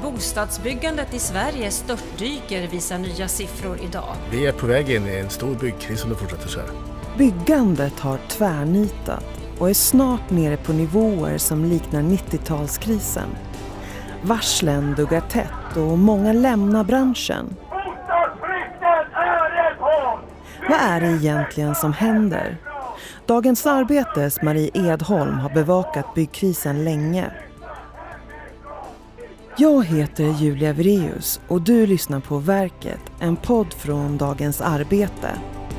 Bostadsbyggandet i Sverige störtdyker, visar nya siffror idag. Vi är på väg in i en stor byggkris om det fortsätter så här. Byggandet har tvärnitat och är snart nere på nivåer som liknar 90-talskrisen. Varslen duggar tätt och många lämnar branschen. Vad är det egentligen som händer? Dagens Arbetes Marie Edholm har bevakat byggkrisen länge. Jag heter Julia Vireus och du lyssnar på Verket, en podd från Dagens Arbete.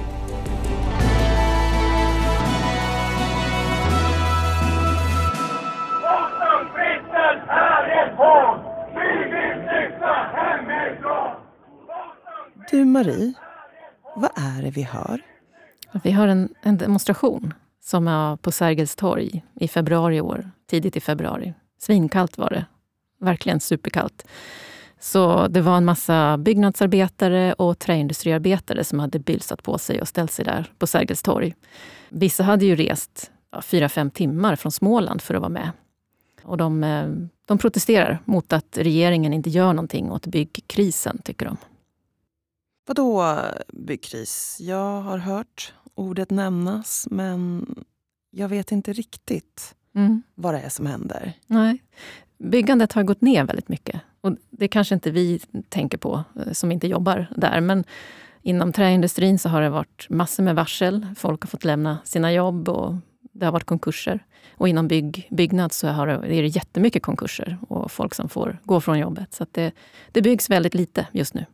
Du Marie, vad är det vi hör? Vi har en demonstration som är på Sergels torg i februari i år, tidigt i februari. Svinkallt var det, verkligen superkallt. Så det var en massa byggnadsarbetare och träindustriarbetare som hade bylsat på sig och ställt sig där på Sergels torg. Vissa hade ju rest 4-5 timmar från Småland för att vara med. Och de protesterar mot att regeringen inte gör någonting åt byggkrisen, tycker de. Vadå byggkris? Jag har hört ordet nämnas, men jag vet inte riktigt vad det är som händer. Nej, byggandet har gått ner väldigt mycket. Och det kanske inte vi tänker på som inte jobbar där. Men inom träindustrin så har det varit massor med varsel. Folk har fått lämna sina jobb och det har varit konkurser. Och inom byggnad så är det jättemycket konkurser och folk som får gå från jobbet. Så att det byggs väldigt lite just nu.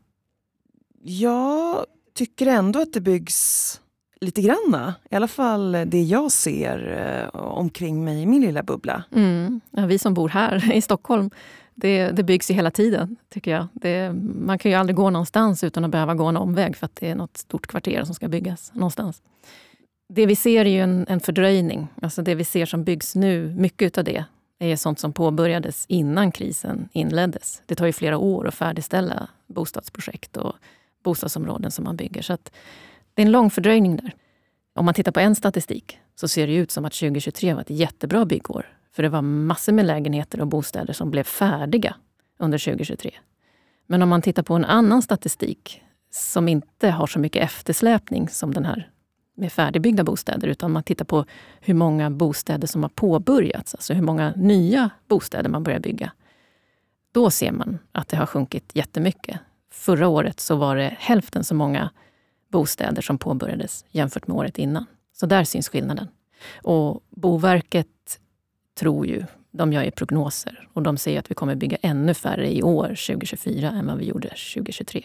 Jag tycker ändå att det byggs lite granna. I alla fall det jag ser omkring mig i min lilla bubbla. Ja, vi som bor här i Stockholm, det byggs ju hela tiden, tycker jag. Man kan ju aldrig gå någonstans utan att behöva gå en omväg för att det är något stort kvarter som ska byggas någonstans. Det vi ser är ju en fördröjning. Alltså det vi ser som byggs nu, mycket av det är sånt som påbörjades innan krisen inleddes. Det tar ju flera år att färdigställa bostadsprojekt och bostadsområden som man bygger. Så att det är en lång fördröjning där. Om man tittar på en statistik så ser det ut som att 2023 var ett jättebra byggår. För det var massor med lägenheter och bostäder som blev färdiga under 2023. Men om man tittar på en annan statistik som inte har så mycket eftersläpning som den här med färdigbyggda bostäder, utan man tittar på hur många bostäder som har påbörjats, alltså hur många nya bostäder man börjar bygga. Då ser man att det har sjunkit jättemycket. Förra året så var det hälften så många bostäder som påbörjades jämfört med året innan. Så där syns skillnaden. Och Boverket tror ju, de gör ju prognoser och de säger att vi kommer bygga ännu färre i år 2024 än vad vi gjorde 2023.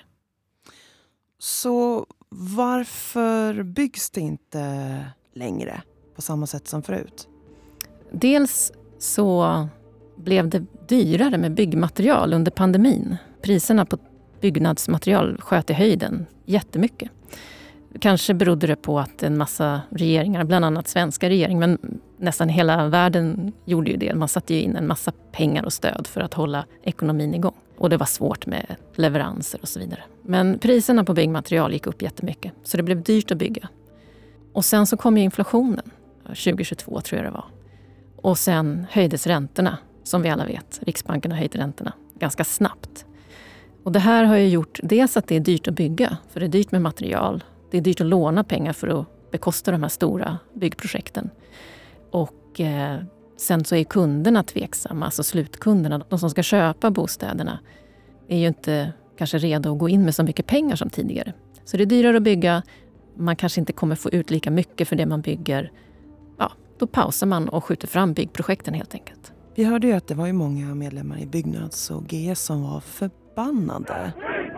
Så varför byggs det inte längre på samma sätt som förut? Dels så blev det dyrare med byggmaterial under pandemin. Priserna på byggnadsmaterial sköt i höjden jättemycket. Kanske berodde det på att en massa regeringar, bland annat svenska regering, men nästan hela världen gjorde ju det. Man satte ju in en massa pengar och stöd för att hålla ekonomin igång. Och det var svårt med leveranser och så vidare. Men priserna på byggmaterial gick upp jättemycket. Så det blev dyrt att bygga. Och sen så kom ju inflationen. 2022 tror jag det var. Och sen höjdes räntorna, som vi alla vet. Riksbanken har höjt räntorna ganska snabbt. Och det här har ju gjort dels att det är dyrt att bygga. För det är dyrt med material. Det är dyrt att låna pengar för att bekosta de här stora byggprojekten. Och sen så är kunderna tveksamma, alltså slutkunderna, de som ska köpa bostäderna, är ju inte kanske redo att gå in med så mycket pengar som tidigare. Så det är dyrare att bygga, man kanske inte kommer få ut lika mycket för det man bygger. Ja, då pausar man och skjuter fram byggprojekten helt enkelt. Vi hörde ju att det var ju många medlemmar i Byggnads och GS som var förbannade.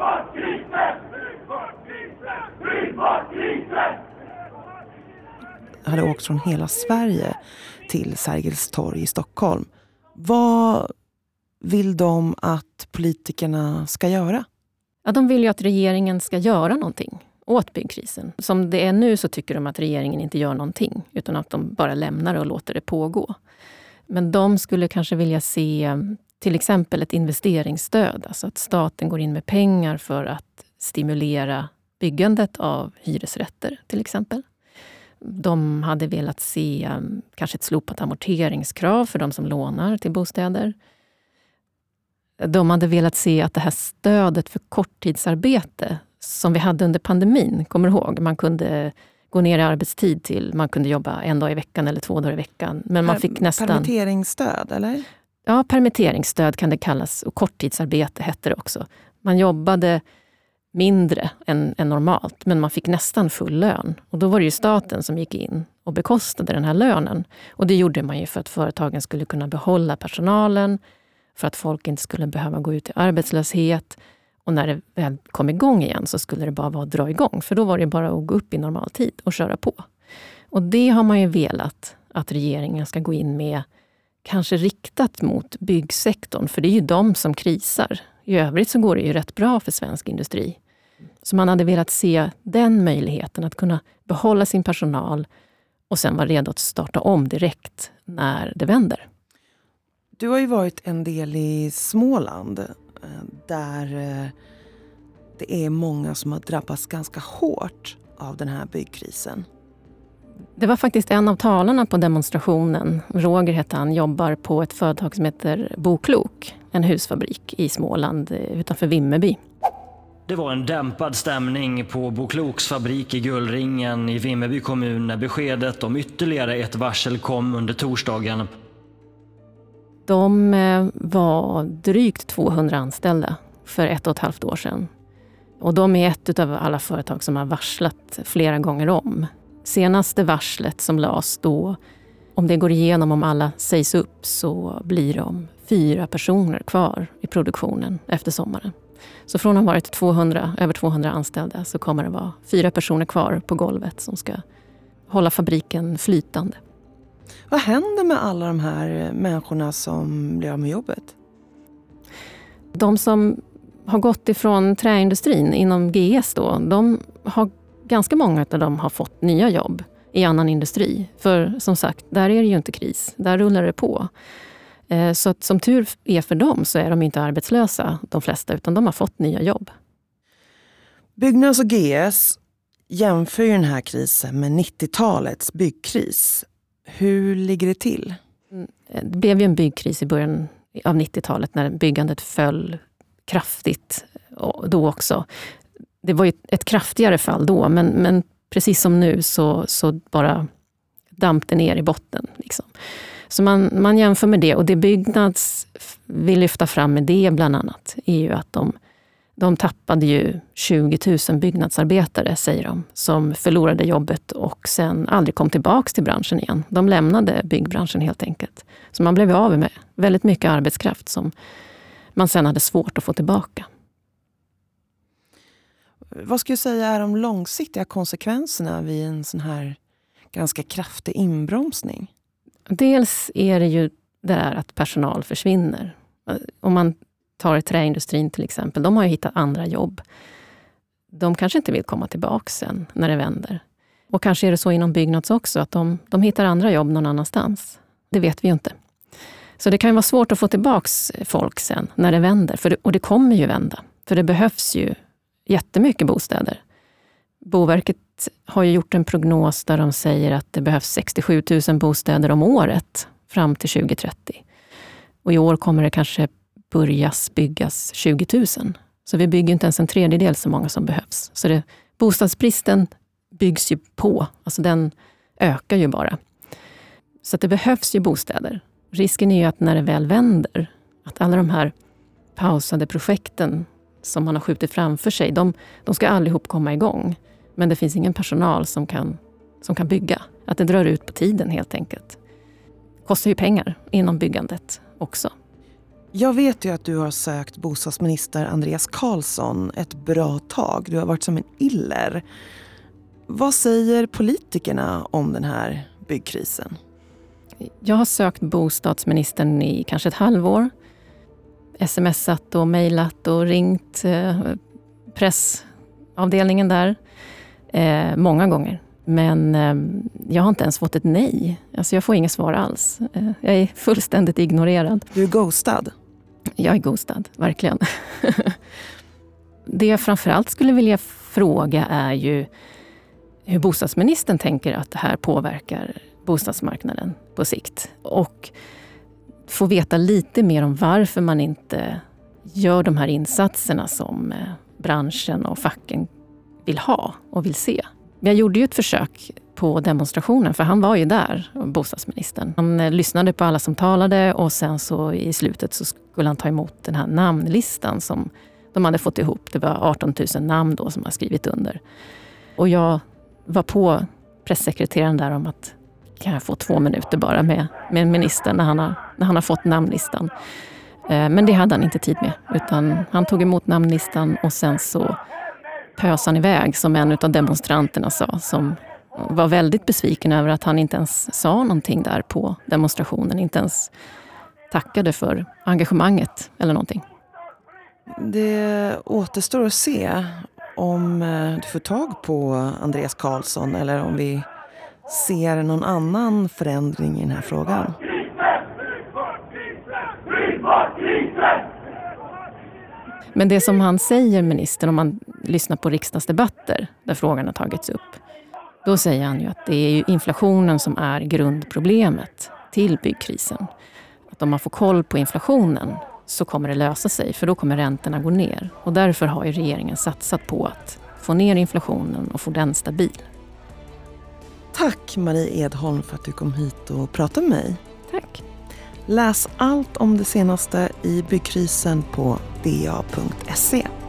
Hade åkt från hela Sverige till Sergels torg i Stockholm. Vad vill de att politikerna ska göra? Ja, de vill ju att regeringen ska göra någonting åt byggkrisen. Som det är nu så tycker de att regeringen inte gör någonting, utan att de bara lämnar och låter det pågå. Men de skulle kanske vilja se till exempel ett investeringsstöd, alltså att staten går in med pengar för att stimulera byggandet av hyresrätter till exempel. De hade velat se kanske ett slopat amorteringskrav för de som lånar till bostäder. De hade velat se att det här stödet för korttidsarbete som vi hade under pandemin, kommer ihåg, man kunde gå ner i arbetstid till, man kunde jobba 1 dag i veckan eller 2 dagar i veckan. Men man fick nästan... Permitteringsstöd, eller? Ja, permitteringsstöd kan det kallas, och korttidsarbete hette det också. Man jobbade mindre än normalt, men man fick nästan full lön. Och då var det ju staten som gick in och bekostade den här lönen. Och det gjorde man ju för att företagen skulle kunna behålla personalen, för att folk inte skulle behöva gå ut i arbetslöshet. Och när det väl kom igång igen så skulle det bara vara att dra igång. För då var det bara att gå upp i normal tid och köra på. Och det har man ju velat att regeringen ska gå in med, kanske riktat mot byggsektorn. För det är ju de som krisar. I övrigt så går det ju rätt bra för svensk industri. Så man hade velat se den möjligheten att kunna behålla sin personal och sen vara redo att starta om direkt när det vänder. Du har ju varit en del i Småland där det är många som har drabbats ganska hårt av den här byggkrisen. Det var faktiskt en av talarna på demonstrationen. Roger hette han, jobbar på ett företag som heter Boklok, en husfabrik i Småland utanför Vimmerby. Det var en dämpad stämning på Bokloks fabrik i Gullringen i Vimmerby kommun när beskedet om ytterligare ett varsel kom under torsdagen. De var drygt 200 anställda för 1,5 år sedan. Och de är ett av alla företag som har varslat flera gånger om. Senaste varslet som lades då, om det går igenom, om alla sägs upp, så blir de 4 personer kvar i produktionen efter sommaren. Så från att ha varit över 200 anställda så kommer det vara 4 personer kvar på golvet som ska hålla fabriken flytande. Vad händer med alla de här människorna som blir av med jobbet? De som har gått ifrån träindustrin inom GS då, de har, ganska många av dem har fått nya jobb i annan industri. För som sagt, där är det ju inte kris, där rullar det på. Så att, som tur är för dem så är de inte arbetslösa, de flesta, utan de har fått nya jobb. Byggnads och GS jämför ju den här krisen med 90-talets byggkris. Hur ligger det till? Det blev ju en byggkris i början av 90-talet när byggandet föll kraftigt då också. Det var ju ett kraftigare fall då, men precis som nu så bara dampte ner i botten. Liksom. Så man jämför med det, och det Byggnads vill lyfta fram med det bland annat är ju att de tappade ju 20 000 byggnadsarbetare, säger de, som förlorade jobbet och sen aldrig kom tillbaka till branschen igen. De lämnade byggbranschen helt enkelt. Så man blev av med väldigt mycket arbetskraft som man sen hade svårt att få tillbaka. Vad ska jag säga är de långsiktiga konsekvenserna vid en sån här ganska kraftig inbromsning? Dels är det ju där att personal försvinner. Om man tar träindustrin till exempel, de har ju hittat andra jobb. De kanske inte vill komma tillbaka sen när det vänder. Och kanske är det så inom Byggnads också att de hittar andra jobb någon annanstans. Det vet vi ju inte. Så det kan ju vara svårt att få tillbaka folk sen när det vänder. Och det kommer ju vända. För det behövs ju jättemycket bostäder. Boverket har ju gjort en prognos där de säger att det behövs 67 000 bostäder om året fram till 2030. Och i år kommer det kanske byggas 20 000. Så vi bygger inte ens en tredjedel så många som behövs. Så bostadsbristen byggs ju på. Alltså den ökar ju bara. Så att det behövs ju bostäder. Risken är ju att när det väl vänder, att alla de här pausade projekten som man har skjutit framför sig, de ska allihop komma igång. Men det finns ingen personal som kan bygga. Att det drar ut på tiden helt enkelt. Det kostar ju pengar inom byggandet också. Jag vet ju att du har sökt bostadsminister Andreas Carlson ett bra tag. Du har varit som en iller. Vad säger politikerna om den här byggkrisen? Jag har sökt bostadsministern i kanske ett halvår. Smsat och mejlat och ringt pressavdelningen där många gånger. Men jag har inte ens fått ett nej. Alltså jag får inget svar alls. Jag är fullständigt ignorerad. Du är ghostad? Jag är ghostad, verkligen. Det jag framförallt skulle vilja fråga är ju hur bostadsministern tänker att det här påverkar bostadsmarknaden på sikt. Och få veta lite mer om varför man inte gör de här insatserna som branschen och facken vill ha och vill se. Jag gjorde ju ett försök på demonstrationen, för han var ju där, bostadsministern. Han lyssnade på alla som talade och sen så i slutet så skulle han ta emot den här namnlistan som de hade fått ihop. Det var 18 000 namn då som har skrivit under. Och jag var på pressekreteraren där om att kan jag få 2 minuter bara med ministern när han har fått namnlistan. Men det hade han inte tid med, utan han tog emot namnlistan och sen så pös han iväg, som en av demonstranterna sa, som var väldigt besviken över att han inte ens sa någonting där på demonstrationen, inte ens tackade för engagemanget eller någonting. Det återstår att se om du får tag på Andreas Karlsson eller om vi ser någon annan förändring i den här frågan. Men det som han säger, ministern, om man lyssnar på riksdagsdebatter där frågan har tagits upp, då säger han ju att det är ju inflationen som är grundproblemet till byggkrisen. Att om man får koll på inflationen så kommer det lösa sig, för då kommer räntorna gå ner. Och därför har ju regeringen satsat på att få ner inflationen och få den stabil. Tack Marie Edholm för att du kom hit och pratade med mig. Tack. Läs allt om det senaste i byggkrisen på da.se.